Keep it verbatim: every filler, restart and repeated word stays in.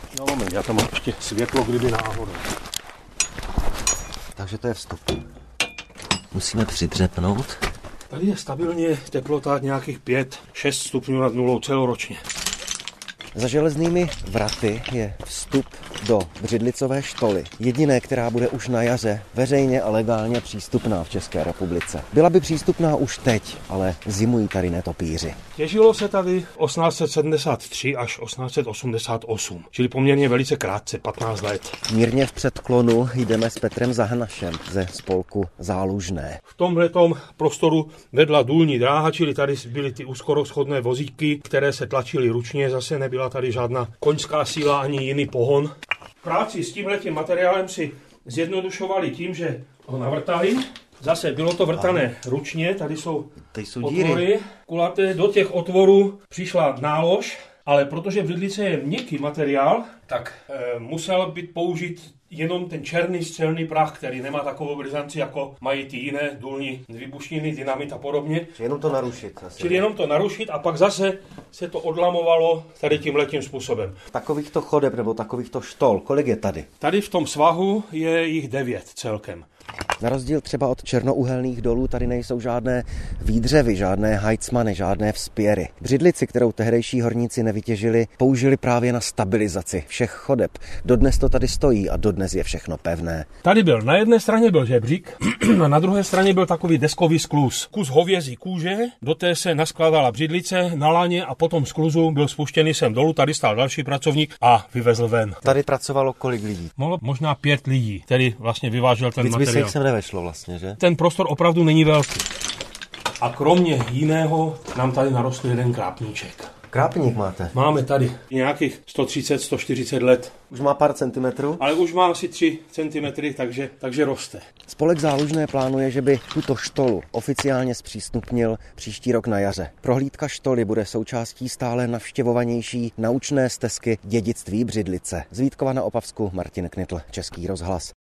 No moment, já tam mám ještě světlo, kdyby náhodou. Takže to je vstup. Musíme přidřepnout. Tady je stabilně teplota nějakých pět šest stupňů nad nulou celoročně. Za železnými vraty je vstup do Břidlicové štoly. Jediné, která bude už na jaře veřejně a legálně přístupná v České republice. Byla by přístupná už teď, ale zimují tady netopýři. Těžilo se tady osmnáct set sedmdesát tři až osmnáct set osmdesát osm, čili poměrně velice krátce, patnáct let. Mírně v předklonu jdeme s Petrem Zahnašem ze spolku Zálužné. V tomhletom prostoru vedla důlní dráha, čili tady byly ty úzkorozchodné vozíky, které se tlačily ručně, zase nebyla tady žádná koňská síla ani jiný pohon. Práci s tímhletím materiálem si zjednodušovali tím, že ho navrtali. Zase bylo to vrtané ručně, tady jsou, tady jsou otvory díry kulaté, do těch otvorů přišla nálož, ale protože břidlice je měkký materiál, tak e, musel být použit jenom ten černý střelný prach, který nemá takovou brizanci, jako mají ty jiné důlní výbušniny, dynamit a podobně. Čili jenom to narušit. Asi. Čili jenom to narušit a pak zase se to odlamovalo tady tímhletím způsobem. Takovýchto chodeb nebo takovýchto štol, kolik je tady? Tady v tom svahu je jich devět celkem. Na rozdíl třeba od černouhelných dolů tady nejsou žádné výdřevy, žádné hajcmany, žádné vzpěry. Břidlici, kterou tehdejší horníci nevytěžili, použili právě na stabilizaci všech chodeb. Dodnes to tady stojí a dodnes je všechno pevné. Tady byl, na jedné straně byl žebřík a na druhé straně byl takový deskový skluz. Kus hovězí kůže, do té se naskládala břidlice na laně a potom z skluzu byl spuštěný sem dolů, tady stál další pracovník a vyvezl ven. Tady pracovalo kolik lidí? Mohlo možná pět lidí, který vlastně vyvážel ten Víc materiál. by se jich sem nevešlo vlastně, že? Ten prostor opravdu není velký. A kromě jiného nám tady narostl jeden krápníček. Krápník máte? Máme tady nějakých sto třicet, sto čtyřicet let. Už má pár centimetrů? Ale už má asi tři centimetry, takže, takže roste. Spolek Zálužné plánuje, že by tuto štolu oficiálně zpřístupnil příští rok na jaře. Prohlídka štoly bude součástí stále navštěvovanější naučné stezky Dědictví Břidlice. Z Vítkova na Opavsku Martin Knitl, Český rozhlas.